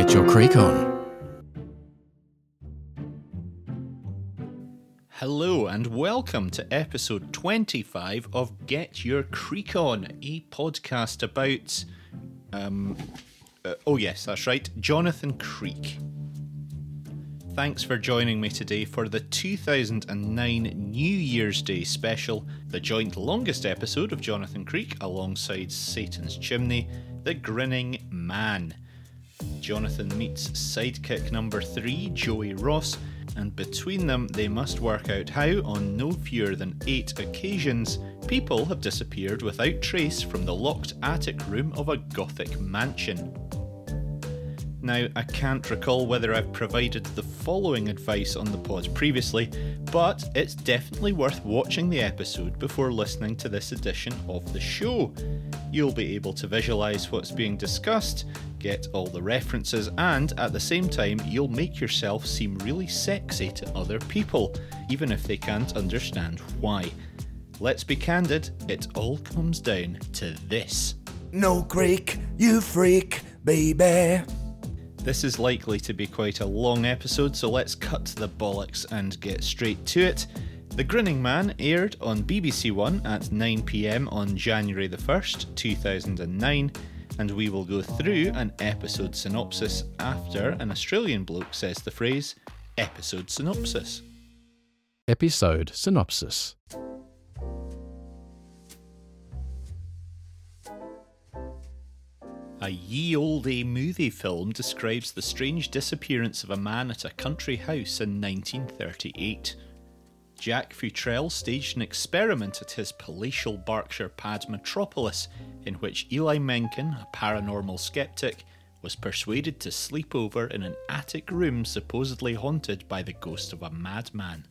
Get your creek on. Hello and welcome to episode 25 of Get Your Creek On, a podcast about, oh yes, that's right, Jonathan Creek. Thanks for joining me today for the 2009 New Year's Day special, the joint longest episode of Jonathan Creek alongside Satan's Chimney, The Grinning Man. Jonathan meets sidekick number 3, Joey Ross, and between them they must work out how, on no fewer than 8 occasions, people have disappeared without trace from the locked attic room of a gothic mansion. Now, I can't recall whether I've provided the following advice on the pod previously, but it's definitely worth watching the episode before listening to this edition of the show. You'll be able to visualise what's being discussed, get all the references, and at the same time you'll make yourself seem really sexy to other people, even if they can't understand why. Let's be candid, it all comes down to this. No creek, you freak, baby. This is likely to be quite a long episode, so let's cut the bollocks and get straight to it. The Grinning Man aired on BBC One at 9 PM on January the 1st, 2009, and we will go through an episode synopsis after an Australian bloke says the phrase, episode synopsis. Episode synopsis. A ye olde movie film describes the strange disappearance of a man at a country house in 1938. Jack Futrell staged an experiment at his palatial Berkshire pad Metropolis, in which Eli Mencken, a paranormal skeptic, was persuaded to sleep over in an attic room supposedly haunted by the ghost of a madman.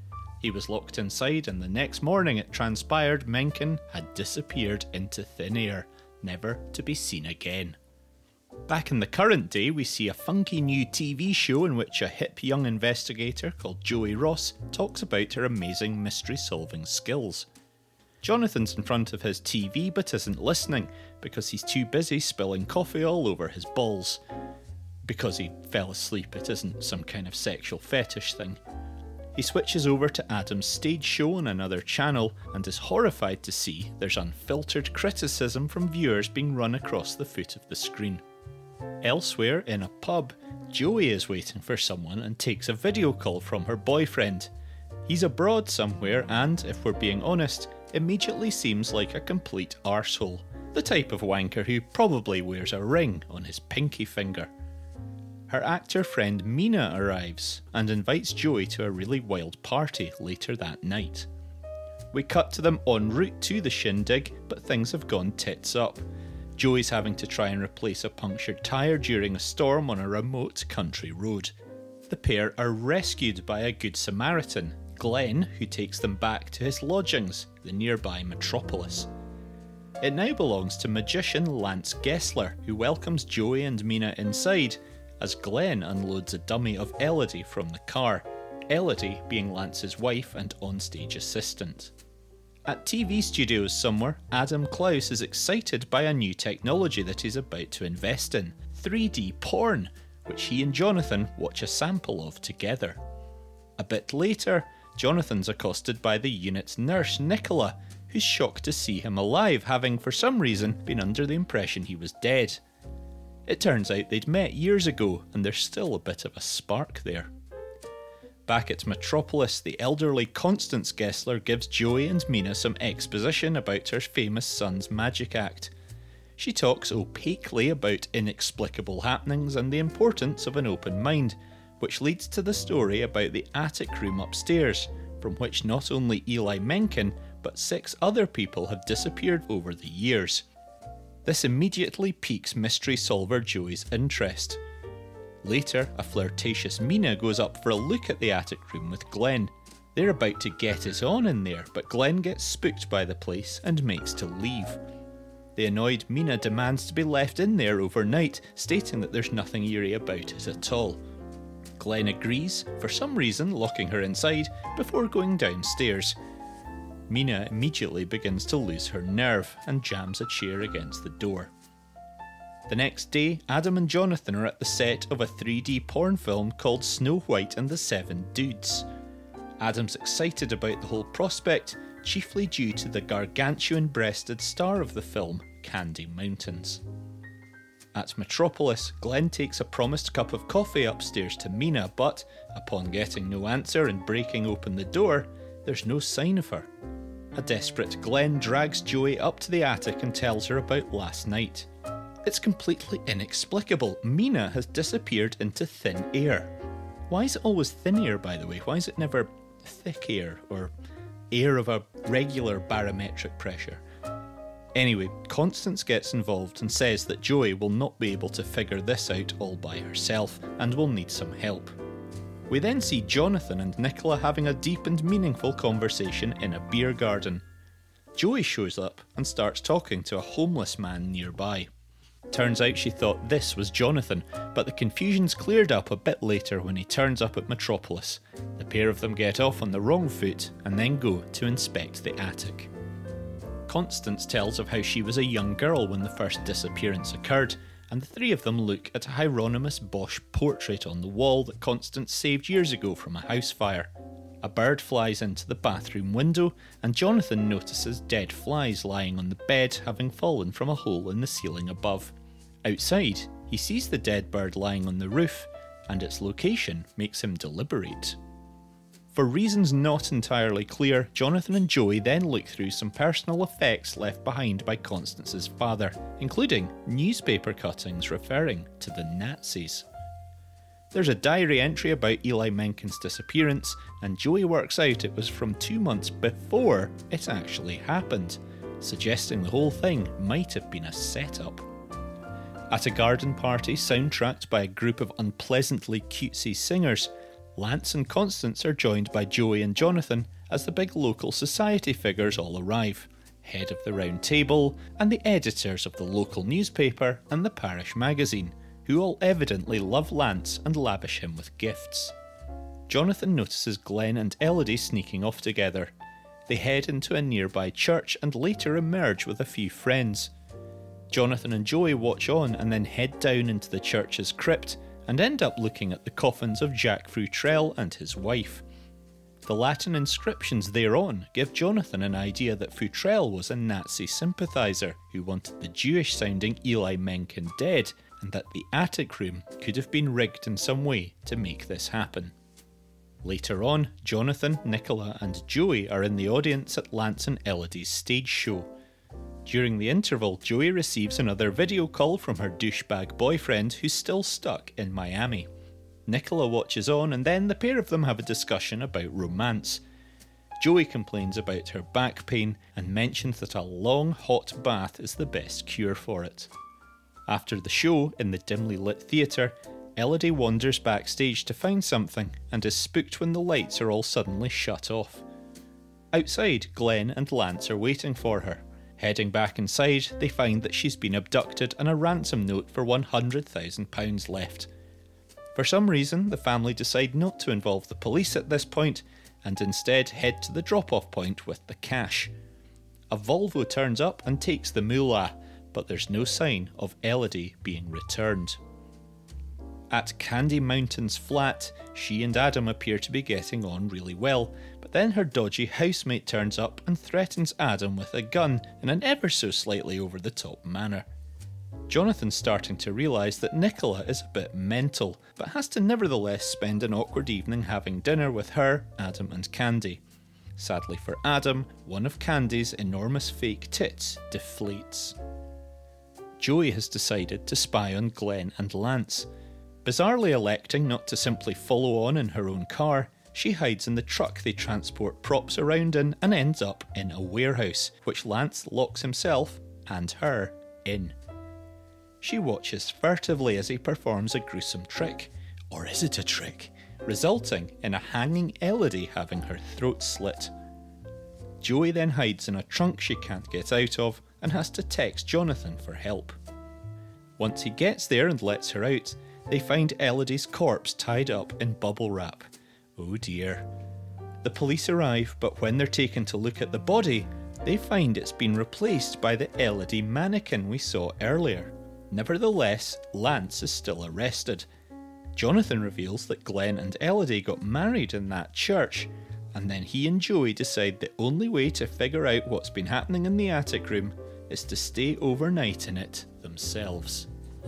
He was locked inside, and the next morning it transpired Mencken had disappeared into thin air, never to be seen again. Back in the current day, we see a funky new TV show in which a hip young investigator called Joey Ross talks about her amazing mystery-solving skills. Jonathan's in front of his TV but isn't listening because he's too busy spilling coffee all over his balls. Because he fell asleep, it isn't some kind of sexual fetish thing. He switches over to Adam's stage show on another channel and is horrified to see there's unfiltered criticism from viewers being run across the foot of the screen. Elsewhere, in a pub, Joey is waiting for someone and takes a video call from her boyfriend. He's abroad somewhere and, if we're being honest, immediately seems like a complete arsehole, the type of wanker who probably wears a ring on his pinky finger. Her actor friend Mina arrives and invites Joey to a really wild party later that night. We cut to them en route to the shindig, but things have gone tits up. Joey's having to try and replace a punctured tyre during a storm on a remote country road. The pair are rescued by a good Samaritan, Glenn, who takes them back to his lodgings, the nearby Metropolis. It now belongs to magician Lance Gessler, who welcomes Joey and Mina inside, as Glenn unloads a dummy of Elodie from the car, Elodie being Lance's wife and onstage assistant. At TV studios somewhere, Adam Klaus is excited by a new technology that he's about to invest in, 3D porn, which he and Jonathan watch a sample of together. A bit later, Jonathan's accosted by the unit's nurse, Nicola, who's shocked to see him alive, having for some reason been under the impression he was dead. It turns out they'd met years ago, and there's still a bit of a spark there. Back at Metropolis, the elderly Constance Gessler gives Joey and Mina some exposition about her famous son's magic act. She talks opaquely about inexplicable happenings and the importance of an open mind, which leads to the story about the attic room upstairs, from which not only Eli Mencken, but 6 other people have disappeared over the years. This immediately piques mystery solver Joey's interest. Later, a flirtatious Mina goes up for a look at the attic room with Glenn. They're about to get it on in there, but Glenn gets spooked by the place and makes to leave. The annoyed Mina demands to be left in there overnight, stating that there's nothing eerie about it at all. Glenn agrees, for some reason locking her inside, before going downstairs. Mina immediately begins to lose her nerve and jams a chair against the door. The next day, Adam and Jonathan are at the set of a 3D porn film called Snow White and the Seven Dudes. Adam's excited about the whole prospect, chiefly due to the gargantuan-breasted star of the film, Candy Mountains. At Metropolis, Glenn takes a promised cup of coffee upstairs to Mina, but, upon getting no answer and breaking open the door, there's no sign of her. A desperate Glenn drags Joey up to the attic and tells her about last night. It's completely inexplicable. Mina has disappeared into thin air. Why is it always thin air, by the way? Why is it never thick air or air of a regular barometric pressure? Anyway, Constance gets involved and says that Joey will not be able to figure this out all by herself and will need some help. We then see Jonathan and Nicola having a deep and meaningful conversation in a beer garden. Joey shows up and starts talking to a homeless man nearby. Turns out she thought this was Jonathan, but the confusion's cleared up a bit later when he turns up at Metropolis. The pair of them get off on the wrong foot and then go to inspect the attic. Constance tells of how she was a young girl when the first disappearance occurred, and the three of them look at a Hieronymus Bosch portrait on the wall that Constance saved years ago from a house fire. A bird flies into the bathroom window, and Jonathan notices dead flies lying on the bed, having fallen from a hole in the ceiling above. Outside, he sees the dead bird lying on the roof, and its location makes him deliberate. For reasons not entirely clear, Jonathan and Joey then look through some personal effects left behind by Constance's father, including newspaper cuttings referring to the Nazis. There's a diary entry about Eli Mencken's disappearance, and Joey works out it was from 2 months before it actually happened, suggesting the whole thing might have been a setup. At a garden party soundtracked by a group of unpleasantly cutesy singers, Lance and Constance are joined by Joey and Jonathan as the big local society figures all arrive, head of the round table, and the editors of the local newspaper and the parish magazine, who all evidently love Lance and lavish him with gifts. Jonathan notices Glenn and Elodie sneaking off together. They head into a nearby church and later emerge with a few friends. Jonathan and Joey watch on and then head down into the church's crypt and end up looking at the coffins of Jacques Futrelle and his wife. The Latin inscriptions thereon give Jonathan an idea that Futrelle was a Nazi sympathiser who wanted the Jewish-sounding Eli Mencken dead, and that the attic room could have been rigged in some way to make this happen. Later on, Jonathan, Nicola and Joey are in the audience at Lance and Elodie's stage show. During the interval, Joey receives another video call from her douchebag boyfriend who's still stuck in Miami. Nicola watches on and then the pair of them have a discussion about romance. Joey complains about her back pain and mentions that a long hot bath is the best cure for it. After the show, in the dimly lit theatre, Elodie wanders backstage to find something and is spooked when the lights are all suddenly shut off. Outside, Glenn and Lance are waiting for her. Heading back inside, they find that she's been abducted and a ransom note for £100,000 left. For some reason, the family decide not to involve the police at this point and instead head to the drop-off point with the cash. A Volvo turns up and takes the moolah, but there's no sign of Elodie being returned. At Candy Mountain's flat, she and Adam appear to be getting on really well, but then her dodgy housemate turns up and threatens Adam with a gun in an ever so slightly over-the-top manner. Jonathan's starting to realise that Nicola is a bit mental, but has to nevertheless spend an awkward evening having dinner with her, Adam and Candy. Sadly for Adam, one of Candy's enormous fake tits deflates. Joey has decided to spy on Glenn and Lance. Bizarrely electing not to simply follow on in her own car, she hides in the truck they transport props around in and ends up in a warehouse, which Lance locks himself and her in. She watches furtively as he performs a gruesome trick, or is it a trick, resulting in a hanging Elodie having her throat slit. Joey then hides in a trunk she can't get out of and has to text Jonathan for help. Once he gets there and lets her out, they find Elodie's corpse tied up in bubble wrap. Oh dear. The police arrive, but when they're taken to look at the body, they find it's been replaced by the Elodie mannequin we saw earlier. Nevertheless, Lance is still arrested. Jonathan reveals that Glenn and Elodie got married in that church, and then he and Joey decide the only way to figure out what's been happening in the attic room is to stay overnight in it themselves.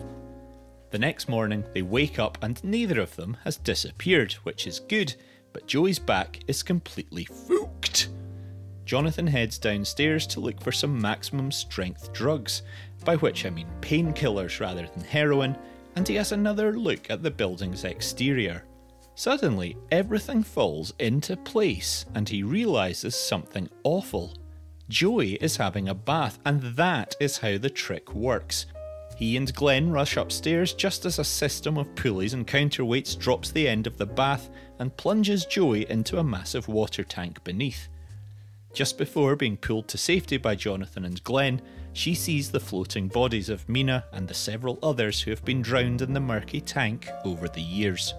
The next morning, they wake up and neither of them has disappeared, which is good, but Joey's back is completely fooked. Jonathan heads downstairs to look for some maximum strength drugs, by which I mean painkillers rather than heroin, and he has another look at the building's exterior. Suddenly, everything falls into place and he realises something awful. Joey is having a bath, and that is how the trick works. He and Glenn rush upstairs just as a system of pulleys and counterweights drops the end of the bath and plunges Joey into a massive water tank beneath. Just before being pulled to safety by Jonathan and Glenn, she sees the floating bodies of Mina and the several others who have been drowned in the murky tank over the years.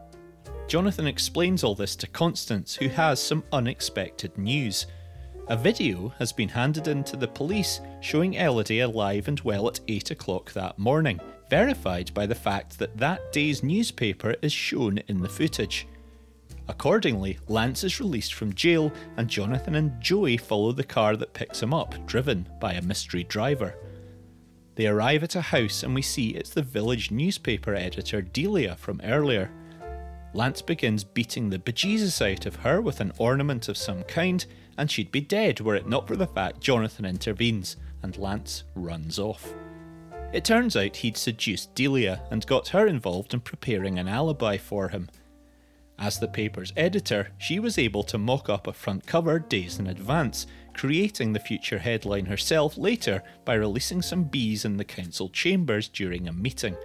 Jonathan explains all this to Constance, who has some unexpected news. A video has been handed in to the police showing Elodie alive and well at 8 o'clock that morning, verified by the fact that that day's newspaper is shown in the footage. Accordingly, Lance is released from jail and Jonathan and Joey follow the car that picks him up, driven by a mystery driver. They arrive at a house and we see it's the village newspaper editor Delia from earlier. Lance begins beating the bejesus out of her with an ornament of some kind, and she'd be dead were it not for the fact Jonathan intervenes, and Lance runs off. It turns out he'd seduced Delia and got her involved in preparing an alibi for him. As the paper's editor, she was able to mock up a front cover days in advance, creating the future headline herself later by releasing some bees in the council chambers during a meeting.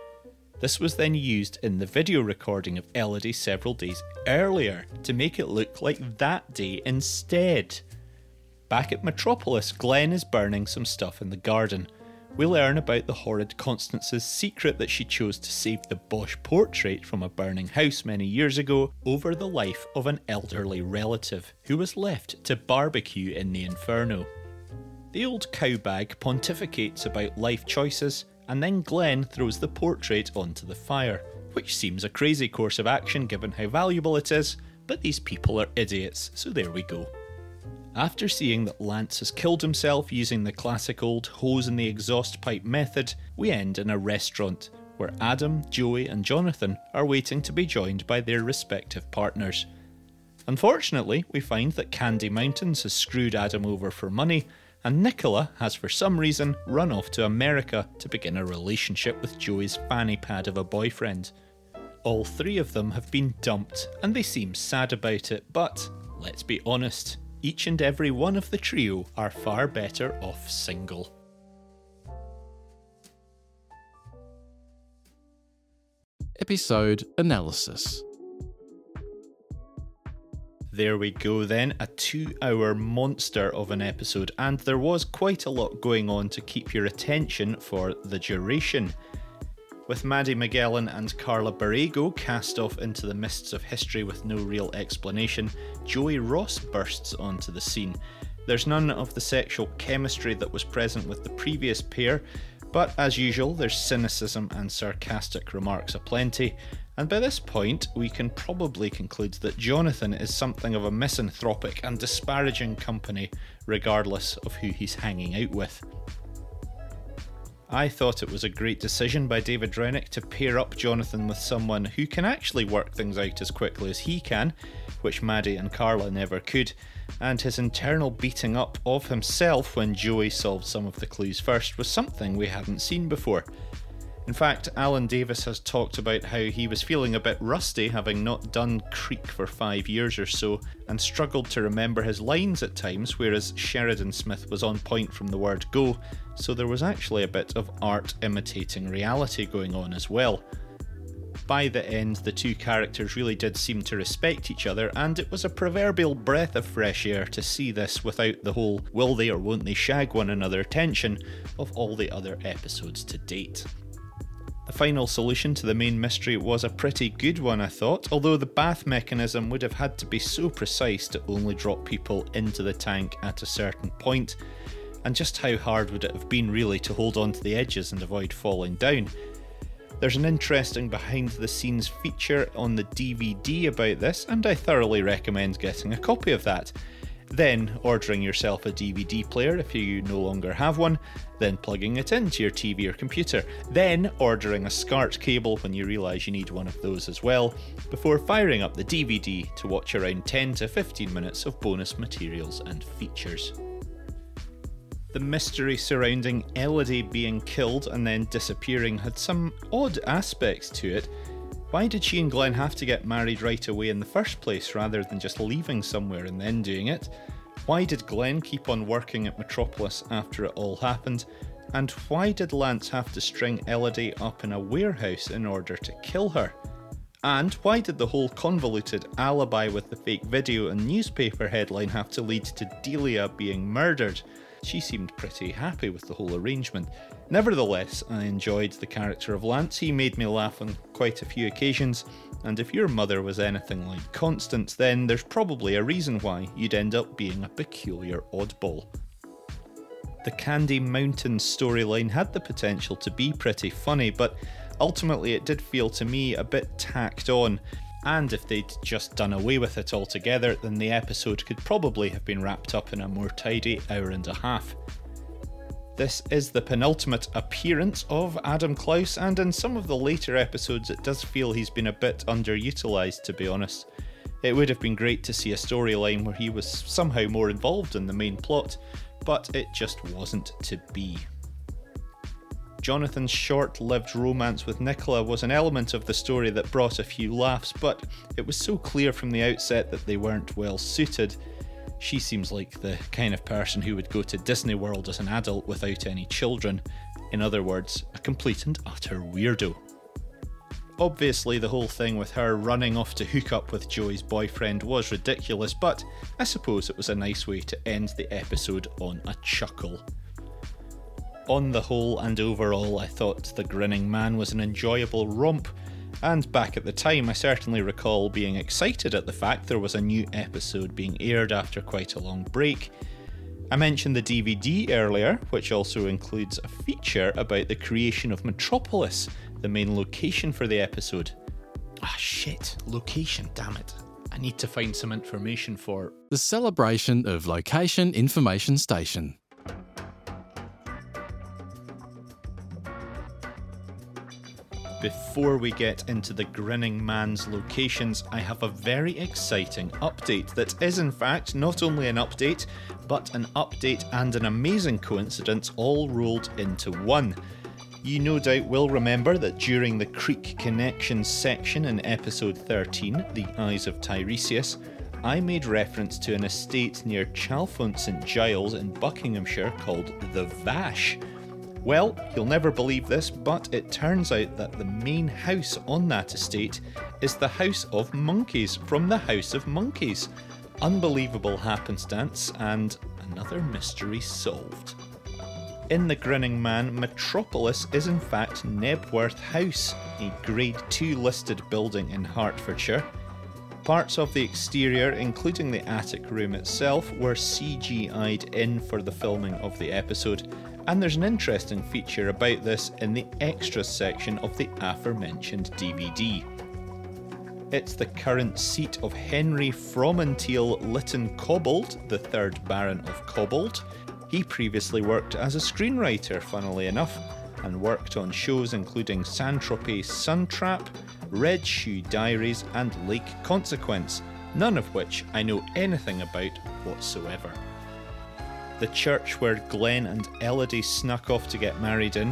This was then used in the video recording of Elodie several days earlier to make it look like that day instead. Back at Metropolis, Glenn is burning some stuff in the garden. We learn about the horrid Constance's secret that she chose to save the Bosch portrait from a burning house many years ago over the life of an elderly relative who was left to barbecue in the inferno. The old cowbag pontificates about life choices, and then Glenn throws the portrait onto the fire, which seems a crazy course of action given how valuable it is, but these people are idiots, so there we go. After seeing that Lance has killed himself using the classic old hose in the exhaust pipe method, we end in a restaurant, where Adam, Joey and Jonathan are waiting to be joined by their respective partners. Unfortunately, we find that Candy Mountains has screwed Adam over for money, and Nicola has for some reason run off to America to begin a relationship with Joey's fanny pad of a boyfriend. All three of them have been dumped, and they seem sad about it, but let's be honest, each and every one of the trio are far better off single. Episode analysis. There we go then, a 2-hour monster of an episode, and there was quite a lot going on to keep your attention for the duration. With Maddie Magellan and Carla Borrego cast off into the mists of history with no real explanation, Joey Ross bursts onto the scene. There's none of the sexual chemistry that was present with the previous pair, but as usual there's cynicism and sarcastic remarks aplenty, and by this point we can probably conclude that Jonathan is something of a misanthropic and disparaging company regardless of who he's hanging out with. I thought it was a great decision by David Rennick to pair up Jonathan with someone who can actually work things out as quickly as he can, which Maddie and Carla never could, and his internal beating up of himself when Joey solved some of the clues first was something we hadn't seen before. In fact, Alan Davis has talked about how he was feeling a bit rusty having not done Creek for 5 years or so and struggled to remember his lines at times, whereas Sheridan Smith was on point from the word go, so there was actually a bit of art imitating reality going on as well. By the end, the two characters really did seem to respect each other, and it was a proverbial breath of fresh air to see this without the whole will they or won't they shag one another tension of all the other episodes to date. The final solution to the main mystery was a pretty good one, I thought, although the bath mechanism would have had to be so precise to only drop people into the tank at a certain point. and just how hard would it have been really to hold on to the edges and avoid falling down. There's an interesting behind-the-scenes feature on the DVD about this, and I thoroughly recommend getting a copy of that. Then ordering yourself a DVD player if you no longer have one, then plugging it into your TV or computer, then ordering a SCART cable when you realise you need one of those as well, before firing up the DVD to watch around 10 to 15 minutes of bonus materials and features. The mystery surrounding Elodie being killed and then disappearing had some odd aspects to it. Why did she and Glenn have to get married right away in the first place rather than just leaving somewhere and then doing it? Why did Glenn keep on working at Metropolis after it all happened? And why did Lance have to string Elodie up in a warehouse in order to kill her? And why did the whole convoluted alibi with the fake video and newspaper headline have to lead to Delia being murdered? She seemed pretty happy with the whole arrangement. Nevertheless, I enjoyed the character of Lance. He made me laugh on quite a few occasions, and if your mother was anything like Constance, then there's probably a reason why you'd end up being a peculiar oddball. The Candy Mountain storyline had the potential to be pretty funny, but ultimately it did feel to me a bit tacked on. And if they'd just done away with it altogether, then the episode could probably have been wrapped up in a more tidy hour and a half. This is the penultimate appearance of Adam Klaus, and in some of the later episodes it does feel he's been a bit underutilised, to be honest. It would have been great to see a storyline where he was somehow more involved in the main plot, but it just wasn't to be. Jonathan's short-lived romance with Nicola was an element of the story that brought a few laughs, but it was so clear from the outset that they weren't well suited. She seems like the kind of person who would go to Disney World as an adult without any children. In other words, a complete and utter weirdo. Obviously, the whole thing with her running off to hook up with Joey's boyfriend was ridiculous, but I suppose it was a nice way to end the episode on a chuckle. On the whole and overall, I thought The Grinning Man was an enjoyable romp, and back at the time I certainly recall being excited at the fact there was a new episode being aired after quite a long break. I mentioned the DVD earlier, which also includes a feature about the creation of Metropolis, the main location for the episode. Location, damn it. I need to find some information for The celebration of Location Information Station. Before we get into the Grinning Man's locations, I have a very exciting update that is in fact not only an update, but an update and an amazing coincidence all rolled into one. You no doubt will remember that during the Creek Connections section in episode 13, The Eyes of Tiresias, I made reference to an estate near Chalfont St Giles in Buckinghamshire called The Vash. Well, you'll never believe this, but it turns out that the main house on that estate is the House of Monkeys from the House of Monkeys. Unbelievable happenstance and another mystery solved. In The Grinning Man, Metropolis is in fact Knebworth House, a Grade 2 listed building in Hertfordshire. Parts of the exterior, including the attic room itself, were CGI'd in for the filming of the episode, and there's an interesting feature about this in the extras section of the aforementioned DVD. It's the current seat of Henry Fromenteil Lytton Cobbold, the 3rd Baron of Cobbold. He previously worked as a screenwriter, funnily enough, and worked on shows including Saint-Tropez Suntrap, Red Shoe Diaries and Lake Consequence, none of which I know anything about whatsoever. The church where Glenn and Elodie snuck off to get married in,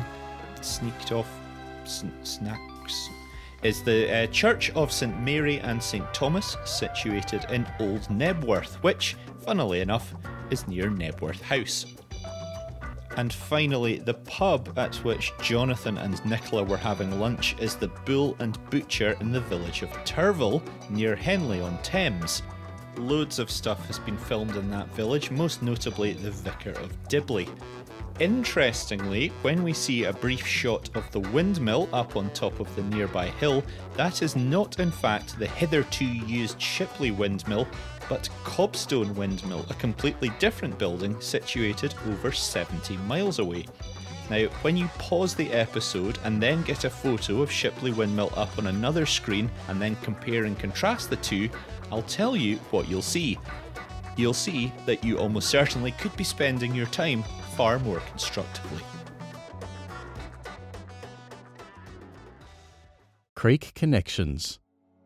is the Church of St Mary and St Thomas, situated in Old Knebworth, which, funnily enough, is near Knebworth House. And finally, the pub at which Jonathan and Nicola were having lunch is the Bull and Butcher in the village of Turville, near Henley-on-Thames. Loads of stuff has been filmed in that village, most notably the Vicar of Dibley. Interestingly, when we see a brief shot of the windmill up on top of the nearby hill, that is not in fact the hitherto used Shipley windmill, but Cobstone Windmill, a completely different building situated over 70 miles away. Now, when you pause the episode and then get a photo of Shipley Windmill up on another screen and then compare and contrast the two, I'll tell you what you'll see. You'll see that you almost certainly could be spending your time far more constructively. Creek Connections.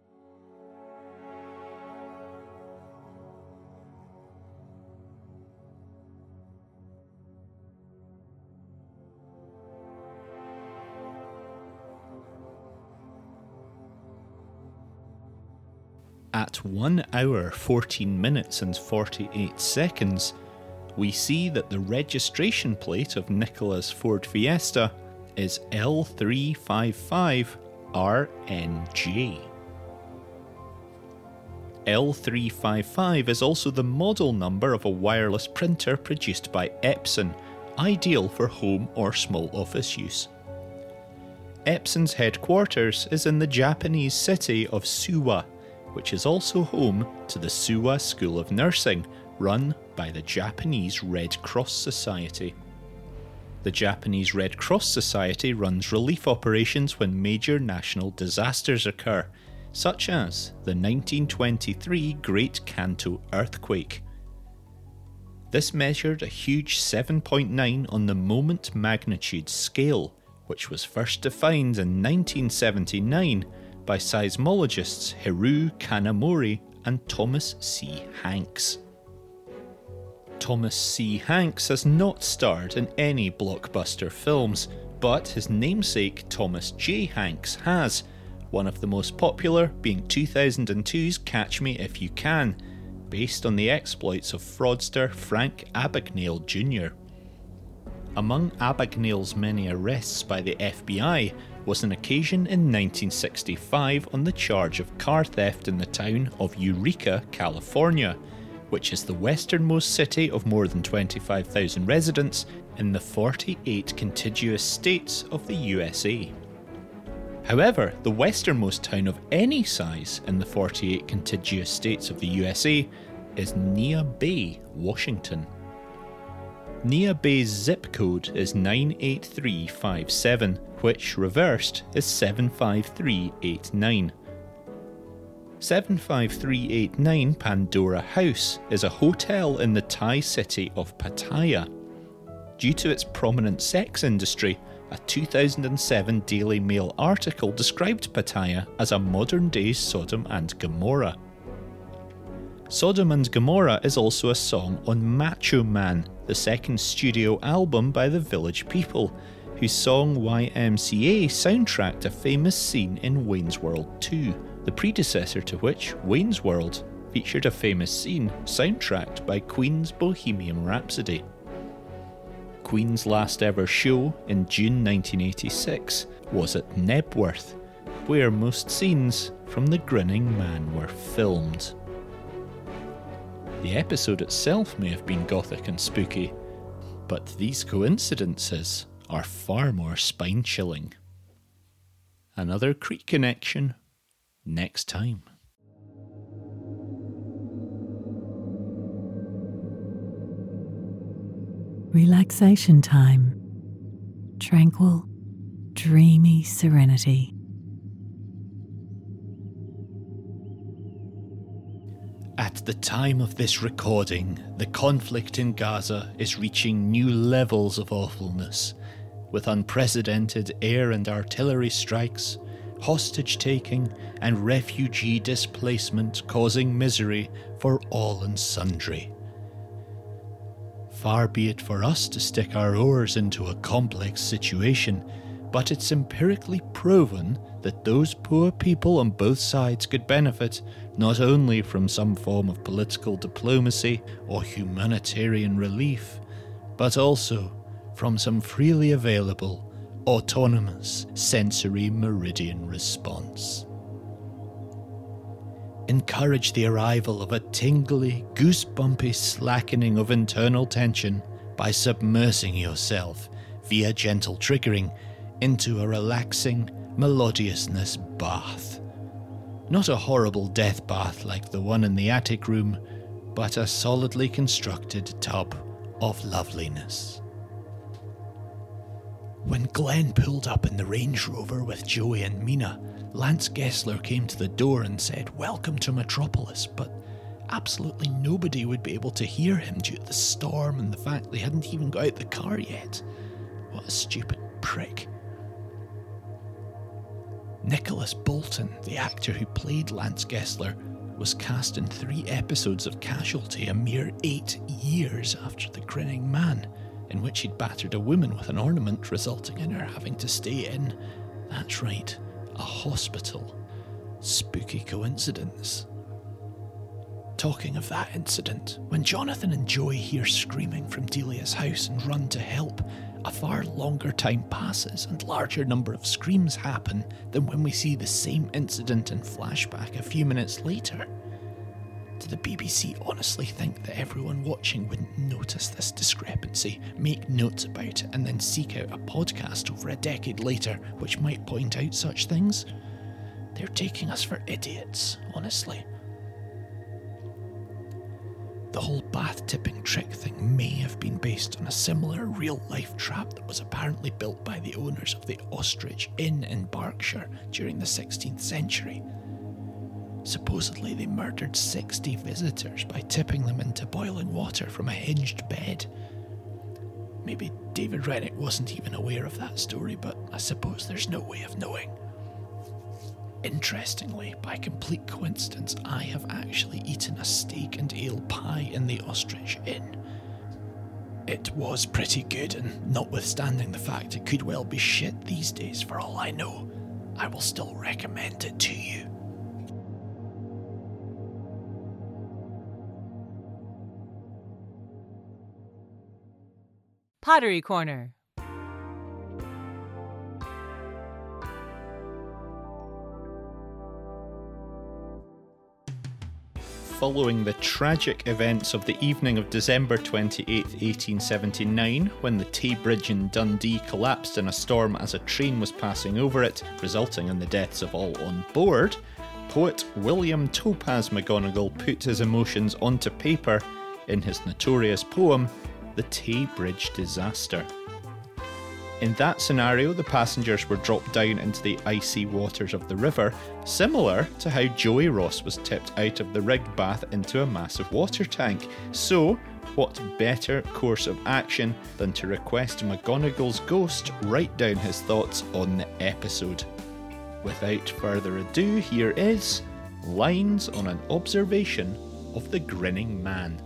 At 1 hour 14 minutes and 48 seconds, we see that the registration plate of Nicola's Ford Fiesta is L355RNJ. L355 is also the model number of a wireless printer produced by Epson, ideal for home or small office use. Epson's headquarters is in the Japanese city of Suwa, which is also home to the Suwa School of Nursing, run by the Japanese Red Cross Society. The Japanese Red Cross Society runs relief operations when major national disasters occur, such as the 1923 Great Kanto earthquake. This measured a huge 7.9 on the moment magnitude scale, which was first defined in 1979 by seismologists Hiru Kanamori and Thomas C. Hanks. Thomas C. Hanks has not starred in any blockbuster films, but his namesake Thomas J. Hanks has, one of the most popular being 2002's Catch Me If You Can, based on the exploits of fraudster Frank Abagnale Jr. Among Abagnale's many arrests by the FBI was an occasion in 1965 on the charge of car theft in the town of Eureka, California, which is the westernmost city of more than 25,000 residents in the 48 contiguous states of the USA. However, the westernmost town of any size in the 48 contiguous states of the USA is Neah Bay, Washington. Neah Bay's zip code is 98357, which reversed is 75389. 75389 Pandora House is a hotel in the Thai city of Pattaya. Due to its prominent sex industry, a 2007 Daily Mail article described Pattaya as a modern-day Sodom and Gomorrah. Sodom and Gomorrah is also a song on Macho Man, the second studio album by the Village People, whose song YMCA soundtracked a famous scene in Wayne's World 2, the predecessor to which, Wayne's World, featured a famous scene soundtracked by Queen's Bohemian Rhapsody. Queen's last ever show in June 1986 was at Knebworth, where most scenes from The Grinning Man were filmed. The episode itself may have been gothic and spooky, but these coincidences are far more spine-chilling. Another Creek Connection next time. Relaxation time. Tranquil, dreamy serenity. At the time of this recording, the conflict in Gaza is reaching new levels of awfulness, with unprecedented air and artillery strikes, hostage-taking and refugee displacement causing misery for all and sundry. Far be it for us to stick our oars into a complex situation, but it's empirically proven that those poor people on both sides could benefit not only from some form of political diplomacy or humanitarian relief, but also from some freely available, autonomous sensory meridian response. Encourage the arrival of a tingly, goosebumpy slackening of internal tension by submersing yourself, via gentle triggering, into a relaxing melodiousness bath. Not a horrible death bath like the one in the attic room, but a solidly constructed tub of loveliness. When Glenn pulled up in the Range Rover with Joey and Mina, Lance Gessler came to the door and said, "Welcome to Metropolis," but absolutely nobody would be able to hear him due to the storm and the fact they hadn't even got out the car yet. What a stupid prick. Nicholas Bolton, the actor who played Lance Gessler, was cast in 3 episodes of Casualty a mere 8 years after The Grinning Man, in which he'd battered a woman with an ornament, resulting in her having to stay in, that's right, a hospital. Spooky coincidence. Talking of that incident, when Jonathan and Joey hear screaming from Delia's house and run to help, a far longer time passes and larger number of screams happen than when we see the same incident in flashback a few minutes later. Do the BBC honestly think that everyone watching wouldn't notice this discrepancy, make notes about it, and then seek out a podcast over a decade later which might point out such things? They're taking us for idiots, honestly. The whole bath tipping trick thing may have been based on a similar real-life trap that was apparently built by the owners of the Ostrich Inn in Berkshire during the 16th century. Supposedly they murdered 60 visitors by tipping them into boiling water from a hinged bed. Maybe David Rennick wasn't even aware of that story, but I suppose there's no way of knowing. Interestingly, by complete coincidence, I have actually eaten a steak and ale pie in the Ostrich Inn. It was pretty good, and notwithstanding the fact it could well be shit these days for all I know, I will still recommend it to you. Pottery Corner. Following the tragic events of the evening of December 28, 1879, when the Tay Bridge in Dundee collapsed in a storm as a train was passing over it, resulting in the deaths of all on board, poet William Topaz McGonagall put his emotions onto paper in his notorious poem, The Tay Bridge Disaster. In that scenario, the passengers were dropped down into the icy waters of the river, similar to how Joey Ross was tipped out of the rigged bath into a massive water tank. So, what better course of action than to request McGonagall's ghost write down his thoughts on the episode? Without further ado, here is Lines on an Observation of the Grinning Man.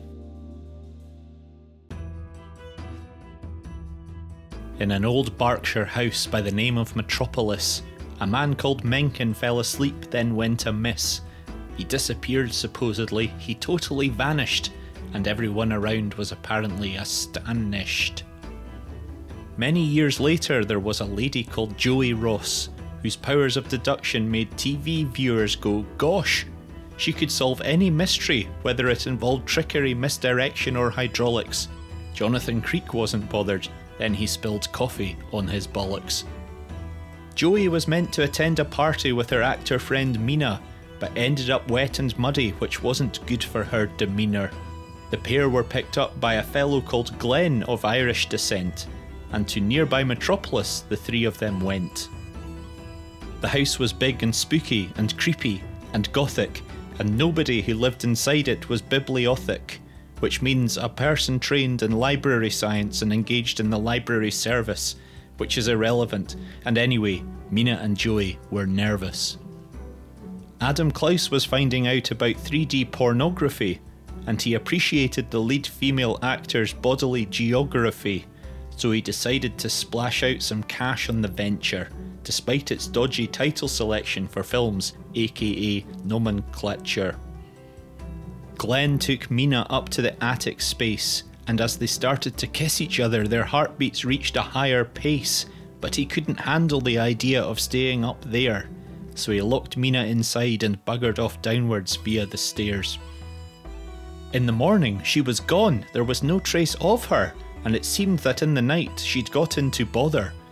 In an old Berkshire house by the name of Metropolis, a man called Mencken fell asleep, then went amiss. He disappeared supposedly, he totally vanished, and everyone around was apparently astonished. Many years later, there was a lady called Joey Ross, whose powers of deduction made TV viewers go, gosh, she could solve any mystery, whether it involved trickery, misdirection or hydraulics. Jonathan Creek wasn't bothered. Then he spilled coffee on his bollocks. Joey was meant to attend a party with her actor friend Mina, but ended up wet and muddy, which wasn't good for her demeanour. The pair were picked up by a fellow called Glenn of Irish descent, and to nearby Metropolis the 3 of them went. The house was big and spooky and creepy and gothic, and nobody who lived inside it was bibliothic, which means a person trained in library science and engaged in the library service, which is irrelevant, and anyway, Mina and Joey were nervous. Adam Klaus was finding out about 3D pornography, and he appreciated the lead female actor's bodily geography, so he decided to splash out some cash on the venture, despite its dodgy title selection for films, aka nomenclature. Glenn took Mina up to the attic space, and as they started to kiss each other, their heartbeats reached a higher pace, but he couldn't handle the idea of staying up there, so he locked Mina inside and buggered off downwards via the stairs. In the morning, she was gone, there was no trace of her, and it seemed that in the night she'd got into bother.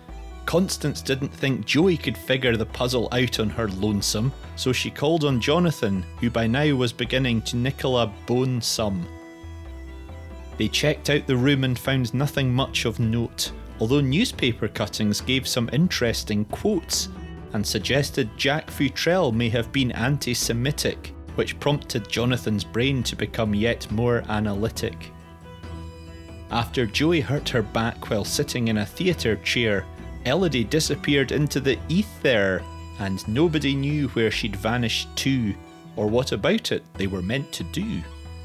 Constance didn't think Joey could figure the puzzle out on her lonesome, so she called on Jonathan, who by now was beginning to Nicola bone some. They checked out the room and found nothing much of note, although newspaper cuttings gave some interesting quotes and suggested Jack Futrell may have been anti-Semitic, which prompted Jonathan's brain to become yet more analytic. After Joey hurt her back while sitting in a theatre chair, Elodie disappeared into the ether, and nobody knew where she'd vanished to, or what about it they were meant to do.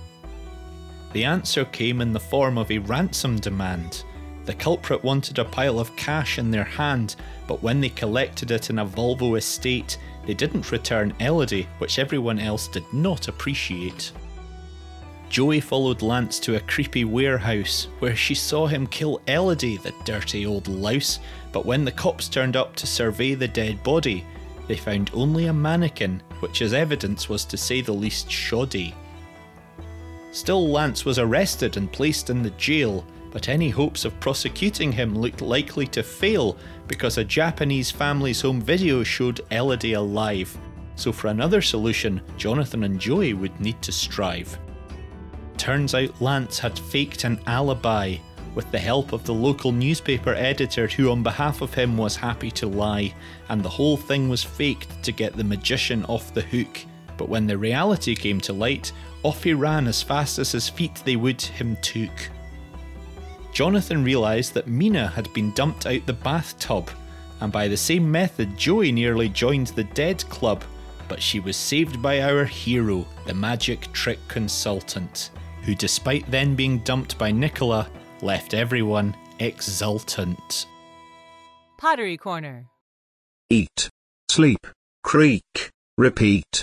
The answer came in the form of a ransom demand. The culprit wanted a pile of cash in their hand, but when they collected it in a Volvo estate, they didn't return Elodie, which everyone else did not appreciate. Joey followed Lance to a creepy warehouse, where she saw him kill Elodie, the dirty old louse, but when the cops turned up to survey the dead body, they found only a mannequin, which as evidence was to say the least shoddy. Still, Lance was arrested and placed in the jail, but any hopes of prosecuting him looked likely to fail because a Japanese family's home video showed Elodie alive, so for another solution, Jonathan and Joey would need to strive. Turns out Lance had faked an alibi, with the help of the local newspaper editor who on behalf of him was happy to lie, and the whole thing was faked to get the magician off the hook. But when the reality came to light, off he ran as fast as his feet they would him took. Jonathan realised that Mina had been dumped out the bathtub, and by the same method Joey nearly joined the Dead Club, but she was saved by our hero, the magic trick consultant, who despite then being dumped by Nicola, left everyone exultant. Pottery Corner. Eat, sleep, creak, repeat.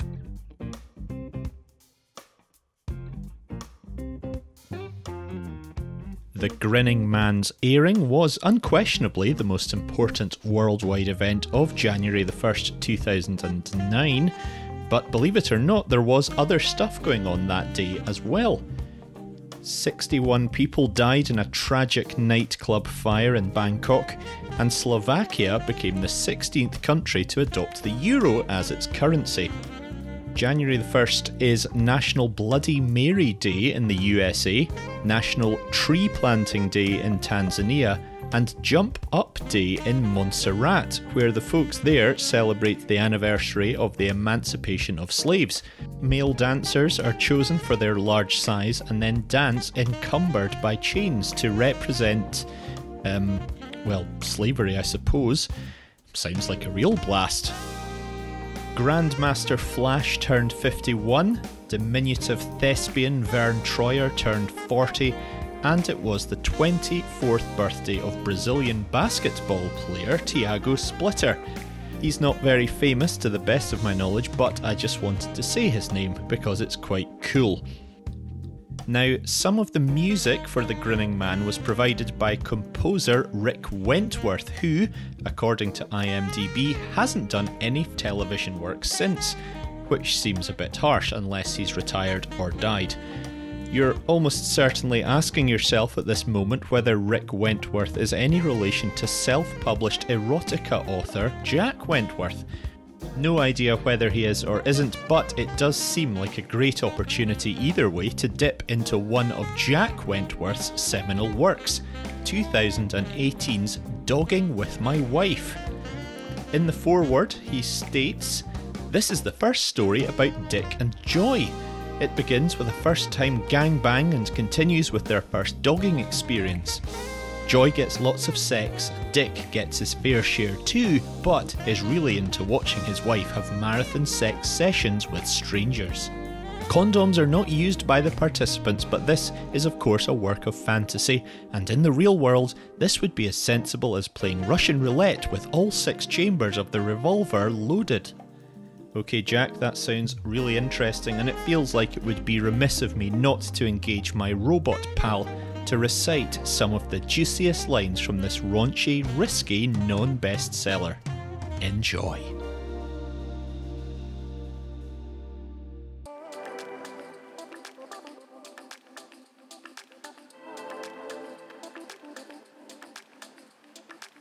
The Grinning Man's airing was unquestionably the most important worldwide event of January the 1st, 2009, but believe it or not, there was other stuff going on that day as well. 61 people died in a tragic nightclub fire in Bangkok, and Slovakia became the 16th country to adopt the euro as its currency. January the 1st is National Bloody Mary Day in the USA, National Tree Planting Day in Tanzania, and Jump Up Day in Montserrat, where the folks there celebrate the anniversary of the emancipation of slaves. Male dancers are chosen for their large size and then dance encumbered by chains to represent, slavery, I suppose. Sounds like a real blast. Grandmaster Flash turned 51, diminutive thespian Vern Troyer turned 40, and it was the 24th birthday of Brazilian basketball player Thiago Splitter. He's not very famous to the best of my knowledge, but I just wanted to say his name because it's quite cool. Now, some of the music for The Grinning Man was provided by composer Rick Wentworth, who, according to IMDb, hasn't done any television work since, which seems a bit harsh unless he's retired or died. You're almost certainly asking yourself at this moment whether Rick Wentworth is any relation to self-published erotica author Jack Wentworth. No idea whether he is or isn't, but it does seem like a great opportunity either way to dip into one of Jack Wentworth's seminal works, 2018's Dogging with My Wife. In the foreword, he states, "This is the first story about Dick and Joy. It begins with a first-time gangbang and continues with their first dogging experience. Joy gets lots of sex, Dick gets his fair share too, but is really into watching his wife have marathon sex sessions with strangers. Condoms are not used by the participants, but this is of course a work of fantasy, and in the real world, this would be as sensible as playing Russian roulette with all 6 chambers of the revolver loaded." Okay, Jack, that sounds really interesting, and it feels like it would be remiss of me not to engage my robot pal to recite some of the juiciest lines from this raunchy, risky, non-bestseller. Enjoy.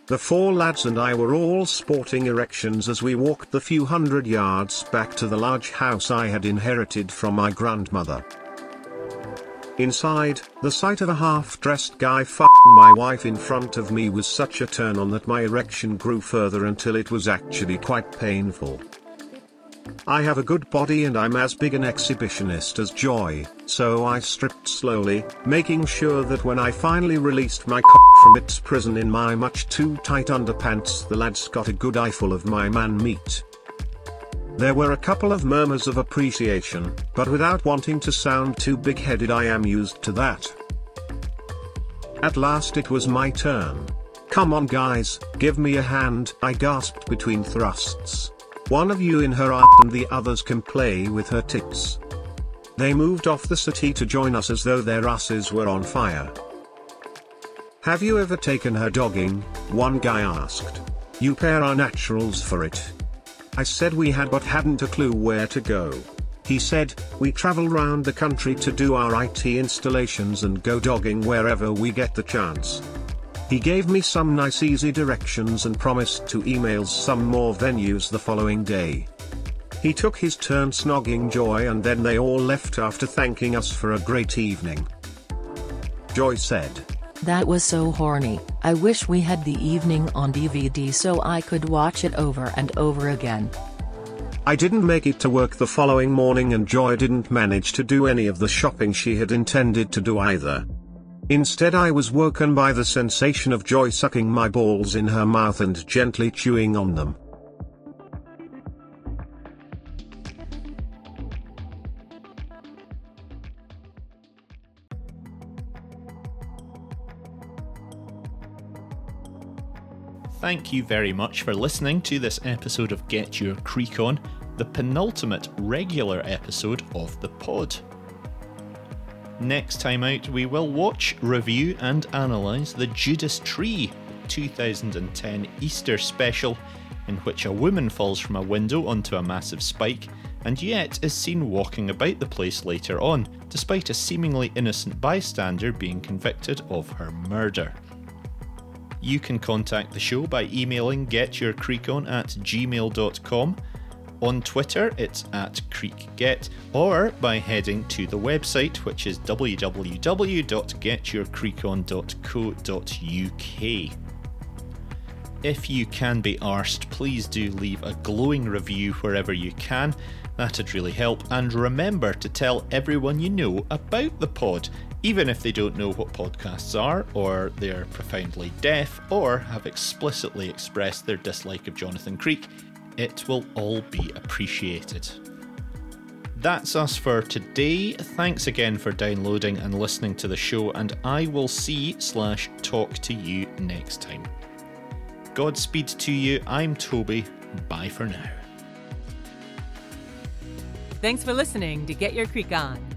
The 4 lads and I were all sporting erections as we walked the few hundred yards back to the large house I had inherited from my grandmother. Inside, the sight of a half-dressed guy f***ing my wife in front of me was such a turn on that my erection grew further until it was actually quite painful. I have a good body and I'm as big an exhibitionist as Joy, so I stripped slowly, making sure that when I finally released my cock from its prison in my much too tight underpants, the lads got a good eyeful of my man meat. There were a couple of murmurs of appreciation, but without wanting to sound too big-headed, I am used to that. At last it was my turn. "Come on guys, give me a hand," I gasped between thrusts. "One of you in her ass and the others can play with her tits." They moved off the settee to join us as though their asses were on fire. "Have you ever taken her dogging?" one guy asked. "You pair are naturals for it." I said we had but hadn't a clue where to go. He said, "We travel round the country to do our IT installations and go dogging wherever we get the chance." He gave me some nice easy directions and promised to email some more venues the following day. He took his turn snogging Joy and then they all left after thanking us for a great evening. Joy said, "That was so horny. I wish we had the evening on DVD so I could watch it over and over again." I didn't make it to work the following morning and Joy didn't manage to do any of the shopping she had intended to do either. Instead, I was woken by the sensation of Joy sucking my balls in her mouth and gently chewing on them. Thank you very much for listening to this episode of Get Your Creek On, the penultimate regular episode of the pod. Next time out, we will watch, review and analyse The Judas Tree, 2010 Easter special, in which a woman falls from a window onto a massive spike and yet is seen walking about the place later on, despite a seemingly innocent bystander being convicted of her murder. You can contact the show by emailing getyourcreekon@gmail.com. On Twitter, it's @CreekGet, or by heading to the website, which is www.getyourcreekon.co.uk. If you can be arsed, please do leave a glowing review wherever you can. That'd really help. And remember to tell everyone you know about the pod, even if they don't know what podcasts are, or they're profoundly deaf, or have explicitly expressed their dislike of Jonathan Creek. It will all be appreciated. That's us for today. Thanks again for downloading and listening to the show, and I will see/talk to you next time. Godspeed to you. I'm Toby. Bye for now. Thanks for listening to Get Your Creek On.